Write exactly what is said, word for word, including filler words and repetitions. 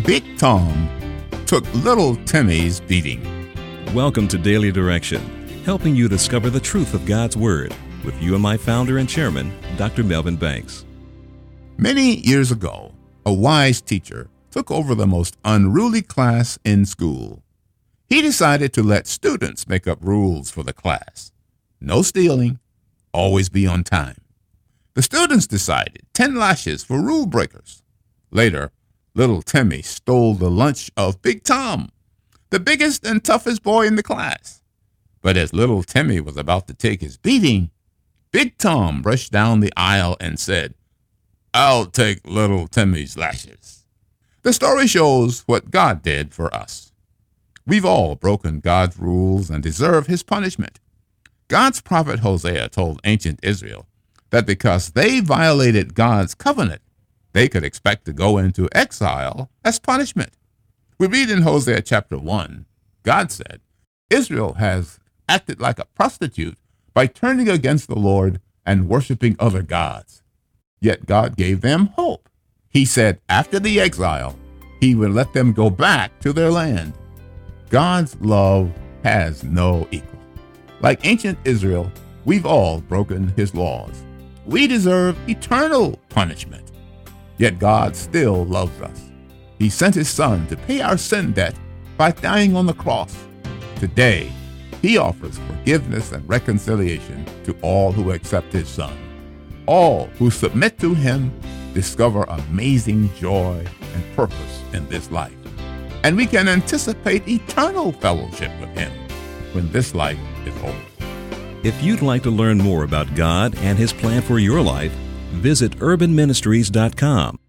Big Tom took little Timmy's beating. Welcome to Daily Direction, helping you discover the truth of God's Word with you and my founder and chairman, Doctor Melvin Banks. Many years ago, a wise teacher took over the most unruly class in school. He decided to let students make up rules for the class. No stealing, always be on time. The students decided ten lashes for rule breakers. Later, little Timmy stole the lunch of Big Tom, the biggest and toughest boy in the class. But as little Timmy was about to take his beating, Big Tom rushed down the aisle and said, "I'll take little Timmy's lashes." The story shows what God did for us. We've all broken God's rules and deserve his punishment. God's prophet Hosea told ancient Israel that because they violated God's covenant, they could expect to go into exile as punishment. We read in Hosea chapter one, God said, Israel has acted like a prostitute by turning against the Lord and worshiping other gods. Yet God gave them hope. He said after the exile, he would let them go back to their land. God's love has no equal. Like ancient Israel, we've all broken his laws. We deserve eternal punishment. Yet God still loves us. He sent his son to pay our sin debt by dying on the cross. Today, he offers forgiveness and reconciliation to all who accept his son. All who submit to him discover amazing joy and purpose in this life. And we can anticipate eternal fellowship with him when this life is over. If you'd like to learn more about God and his plan for your life, visit urban ministries dot com.